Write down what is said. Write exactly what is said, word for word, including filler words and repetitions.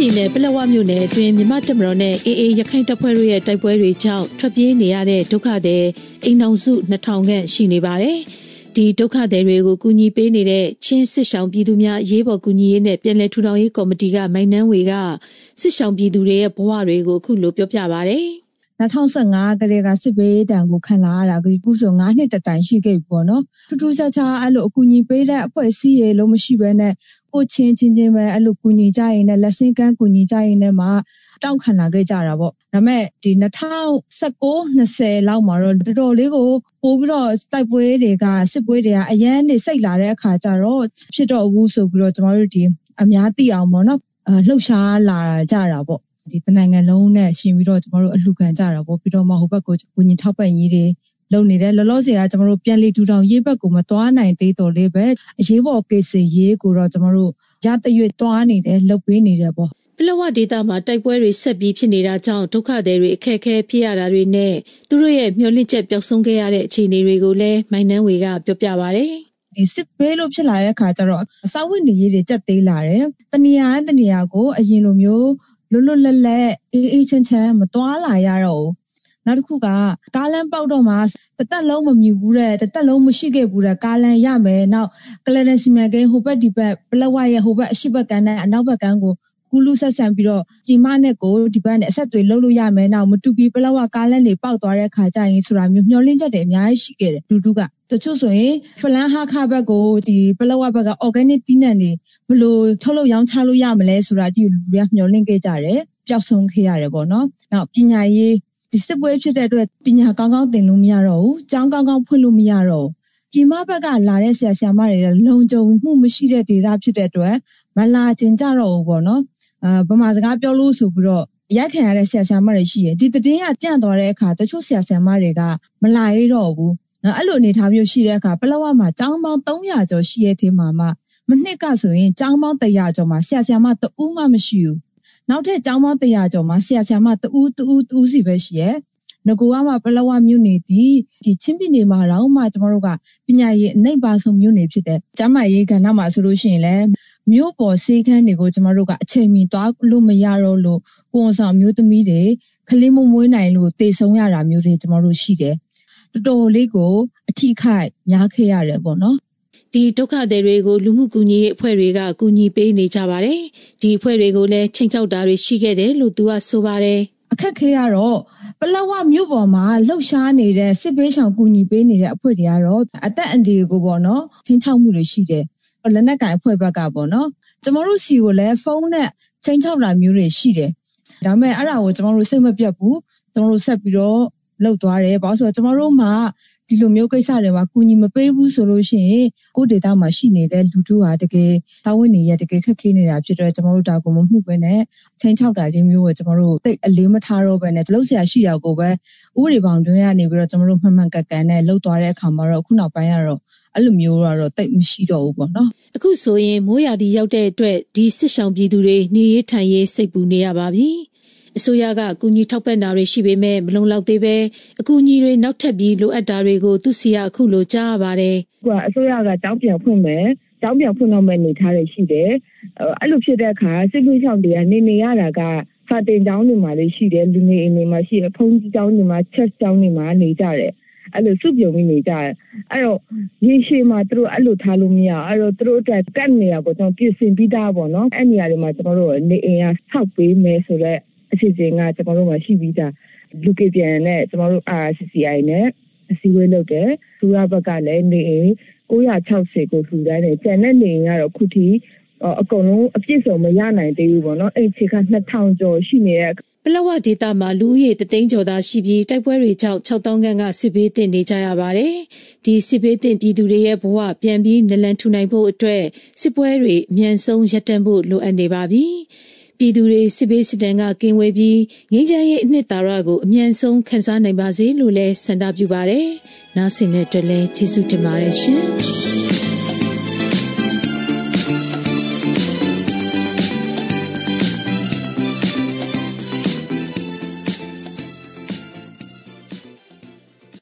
ပြည်နယ်ပလက်ဝမြို့နယ်အတွင်းမြန်မာတပ်မတော်နဲ့အေအေရခိုင်တပ်ဖွဲ့တို့ရဲ့တိုက်ပွဲတွေကြောင့်ထွက်ပြေးနေရတဲ့ဒုက္ခသည်အိမ်ထောင်စုနှစ်ထောင်ခန့်ရှိနေပါတယ်။ဒီဒုက္ခသည်တွေကိုကူညီပေးနေတဲ့ချင်းစစ်ဆောင်ပြည်သူများရေးပေါ်ကူညီရေးနဲ့ပြည်내ထူထောင်ရေးကော်မတီကမိုင်းနန်းဝေကစစ်ဆောင်ပြည်သူတွေရဲ့ဘဝတွေကိုအခုလိုပြောပြပါဗျ။၂၀၁၅ကလေးကစစ်ဘေးတံကိုခံလာရတာကခုဆို၅နှစ်တတိုင်ရှိခဲ့ပြီပေါ့နော်ထူးထူးခြားခြားအဲ့လိုအကူအညီပေးတဲ့အဖွဲ့အစည်းရေလုံးမရှိဘဲနဲ့ကိုချင်းချင်းချင်းပဲအဲ့လိုကူညီကြရင်လည်းလက်ဆင့်ကမ်းကူညီကြရင်လည်းမှတောင်းခံလာခဲ့ကြတာပေါ့ဒါပေမဲ့ဒီ၂၀၁၉ ၂၀လောက်မှာတော့တော်တော်လေးကိုပို့ပြီးတော့တိုက်ပွဲတွေကစစ်ပွဲတွေကအရန်နေစိတ်လာတဲ့အခါကျတော့ဖြစ်တော့ဘူးဆိုပြီးတော့ကျွန်တော်တို့ဒီအများသိအောင်ပေါ့နော်လှုပ်ရှားလာကြတာပေါ့ဒီတနိုင်ငံလုံးနဲ့ရှင်ပြီးတော့ကျွန်တော်တို့အလှူခံကြတာပေါ့ပြီးတော့မှဟိုဘက်ကိုကိုကြီးထောက်ပံ့ရေးတွေလုပ်နေတယ်လောလောဆယ်ကကျွန်တော်တို့ပြန်လည်ထူထောင်ရေးဘက်ကိုမသွားနိုင်သေးတော့လေးပဲအရေးပေါ်ကိစ္စရေးကိုတော့ကျွန်တော်တို့ရတရွေ့သွားနေတယ်လုပ်ပေးနေတယ်ပေါ့ပလက်ဝဒေသမှာတိုက်ပွဲတွေဆက်ပြီးဖြစ်နေတာကြောင့်ဒုက္ခသည်တွေအခက်အခဲဖြစ်ရတာတွေနဲ့သူတို့ရဲ့မျှော်လင့်ချက်ပျောက်ဆုံးခဲ့ရတဲ့အခြေအနေတွေကိုလည်းမိုင်းနန်းဝေကပြောပြပါဗျ။ဒီစစ်ဘေးလို့ဖြစ်လာတဲ့အခါကျတော့အစာဝတ်နေရေးတွေတက်သေးလာတယ်။တနေရာတနေရာကိုအရင်လိုမျိုးလွတ်လွတ်လပ်လပ်အေးအေးချမ်းချမ်းမသွားလာရတော့ဘူးနောက်တစ်ခုကကားလမ်းပေါက်တော့မှတသက်လုံးမမြူဘူးတဲ့တသက်လုံးမရှိခဲ့ဘူးတဲ့ကားလမ်းရမယ်နောက်ကလရန်စီမံကိန်းဟိုဘက်ဒီဘက်ပလက်ဝရဲ့ဟိုဘက်အရှိဘက်ကန်းနဲ့အနောက်ဘက်ကန်းကိုကူလူဆက်ဆံပြီးတော့ဒီမနဲ့ကိုဒီဘက်နဲ့အဆက်တွေလှုပ်လို့ရမယ်နောက်မတူပြီးပလက်ဝကားလမ်းတွေပေါက်သွားတဲ့ခါကျရင်ဆိုတာမျိုးမျောလင့်ချက်တွေအများကြီးရှိခဲ့တယ်လူတူကတချို့ဆိုရင်ဖလန်ဟာခဘက်ကိုဒီပလက်ဝဘက်က organic တီးနှံတွေဘယ်လိုထုတ်လုပ်ရောင်းချလို့ရမလဲဆိုတာဒီလူတွေကမျောလင့်ခဲ့ကြတယ်ပျောက်ဆုံးခဲ့ရတယ်ပေါ့နော်နောက်ပညာရေးဒီစစ်ပွဲဖြစ်တဲ့အတွက်ပညာကောင်းကောင်းသင်လို့မရတော့ဘူးကျောင်းကောင်းကောင်းဖွင့်လို့မရတော့ဘူးပြည်မဘက်ကလာတဲ့ဆရာဆရာမတွေလုံခြုံမှုမရှိတဲ့ဒေသဖြစ်တဲ့အတွက်မလာခြင်းကြတော့ဘူးပေါ့နော်အာဗမာစကားပြောလို့ဆိုပြီးတော့ရက်ခံရတဲ့ဆရာဆရာမတွေရှိတယ်ဒီတည်င်းကပြန့်သွားတဲ့အခါတချို့ဆရာဆရာမတွေကမလာရတော့ဘူးနော်အဲ့လိုအနေထားမျိုးရှိတဲ့အခါပလက်ဝမှာကျောင်းပေါင်း၃ရာကျော်ရှိရဲ့အထက်မှာမှမနှစ်ကဆိုရင်ကျောင်းပေါင်း၁၀၀ကျော်မှာဆရာဆရာမတဦးမှမရှိဘူးနောက်ထပ်ကျောင်းပေါင်း၁၀၀ကျော်မှာဆရာဆရာမတဦးတဦးတဦးစီပဲရှိရဲ့ငကူကမှပလက်ဝမြို့နေဒီဒီချင်းပြည်နယ်မှာတော့မှကျွန်တော်တို့ကပညာရေးအနှိမ့်ပါဆုံးမြို့နယ်ဖြစ်တဲ့ကျမ်းမာရေးကဏ္ဍမှာဆိုလို့ရှိရင်လည်းမြို့ပေါ်စေခန်းတွေကိုကျွန်တော်တို့ကအချိန်မီသွားလို့မရတော့လို့ကိုယ်ဆောင်မျိုးသမီးတွေခလေးမမွေးနိုင်လို့တေဆုံးရတာမျိုးတွေကျွန်တော်တို့ရှိတယ်တော်တော်လေးကိုအထိခိုက်များခဲ့ရတယ်ပေါ့နော်ဒီဒုက္ခသည်တွေကိုလူမှုကူညီရေးအဖွဲ့တွေကကူညီပေးနေကြပါတယ်ဒီအဖွဲ့တွေကိုလည်းချိန်ချောက်တာတွေရှိခဲ့တယ်လို့သူကဆိုပါတယ်အခက်ခဲကတော့ပလက်ဝမြို့ပေါ်မှာလှုပ်ရှားနေတဲ့စစ်ပေးဆောင်ကူညီပေးနေတဲ့အဖွဲ့တွေကတော့အသက်အန္တရာယ်ကိုပေါ့နော်ချင်းချောက်မှုတွေရှိတယ်လက်နက်ကင်အဖွဲ့ဘက်ကပေါ့နော်ကျမတို့စီကိုလည်းဖုန်းနဲ့ချင်းချောက်တာမျိုးတွေရှိတယ်ဒါပေမဲ့အဲ့ဒါကိုကျမတို့စိတ်မပြတ်ဘူးကျမတို့ဆက်ပြီးတော့လှုပ်သွားတယ်ဘာလို့ဆိုတော့ကျမတို့မှဒီလိုမျိုးကိစ္စတွေမှာကူညီမပေးဘူးဆိုလို့ရှိရင်ကိုယ့်ဒေသမှာရှိနေတဲ့လူထုဟာတကယ်တာဝန်နေရတကယ်ခက်ခဲနေတာဖြစ်တော့ကျမတို့ဒါကိုမမှုပဲနဲ့ချင်းချောက်တာတွေမျိုးကိုကျမတို့တိတ်အလေးမထားတော့ပဲနဲ့လှုပ်ဆရာရှိတာကိုပဲဥပဒေဘောင်တွင်းကနေပြီးတော့ကျမတို့မှန်မှန်ကန်ကန်နဲ့လှုပ်သွားတဲ့အခါမှာတော့ခုနောက်ပိုင်းကတော့အဲ့လိုမျိုးတော့တိတ်မရှိတော့ဘူးပေါ့နော်အခုဆိုရင်မိုးရာသီရောက်တဲ့အတွက်ဒီစစ်ဆောင်ပြည်သူတွေနေရေးထိုင်ရေးစိတ်ပူနေရပါပြီအစိုးရကကူညီထောက်ပံ့တာတွေရှိပေမဲ့မလုံလောက်သေးပဲအကူအညီတွေနောက်ထပ်ပြီးလိုအပ်တာတွေကိုသူစီကအခုလိုကြားရပါတယ်။အခုကအစိုးရကကြောင်းပြန်ဖွင့်မယ်။ကြောင်းပြန်ဖွင့်တော့မဲ့နေထားတွေရှိတယ်။အဲ့လိုဖြစ်တဲ့အခါစစ်ပေးဆောင်တွေကနေနေရတာကစာတင်ကျောင်းတွေမှာလည်းရှိတယ်လူနေအိမ်တွေမှာရှိတယ်ဖုန်းကြီးကျောင်းတွေမှာချက်ကျောင်းတွေမှာနေကြတယ်။အဲ့လိုစုပြုံပြီးနေကြတယ်။အဲ့တော့ရေရှည်မှာသူတို့အဲ့လိုထားလို့မရအဲ့တော့သူတို့အတွက်ကတ်နေရကိုကျွန်တော်ပြင်ဆင်ပြီးသားပေါ့နော်။အဲ့နေရာတွေမှာကျွန်တော်တို့နေအိမ်ကဆောက်ပေးမယ်ဆိုတော့အစီအစဉ်ကကျွန်တော်တို့မှာရှိပြီးသားလူကေပြန်နဲ့ကျွန်တော်တို့ အာ စီ စီ အိုင် နဲ့အစည်းအဝေးလုပ်တယ်။သူရဘက်ကလည်းနေအိမ်၉၆၀ကိုထူတန်းတယ်။ကျန်တဲ့နေအိမ်ကတော့ခုထိအကုန်လုံးအပြည့်စုံမရနိုင်သေးဘူးပေါ့နော်။အိမ်ခြေကနှစ်ထောင်ကျော်ရှိနေတဲ့ပလက်ဝဒေသမှာလူဦးရေတသိန်းကျော်သာရှိပြီးတိုက်ပွဲတွေကြောင့်၆သောင်းခန့်ကစစ်ဘေးသင့်နေကြရပါတယ်။ဒီစစ်ဘေးသင့်ပြည်သူတွေရဲ့ဘဝပြန်ပြီးနလန်ထူနိုင်ဖို့အတွက်စစ်ပွဲတွေအမြန်ဆုံးရပ်တန့်ဖို့လိုအပ်နေပါပြီ။ပြည်သူတွေစစ်ဘေးစစ်တမ်းကကင်းဝေးပြီးငြိမ်းချမ်းရေးအနှစ်သာရကိုအမြန်ဆုံးခန်းစားနိုင်ပါစေလို့လည်းဆန္ဒပြုပါတယ်။နားဆင်တဲ့အတွက်လည်းကျေးဇူးတင်ပါတယ်ရှင်။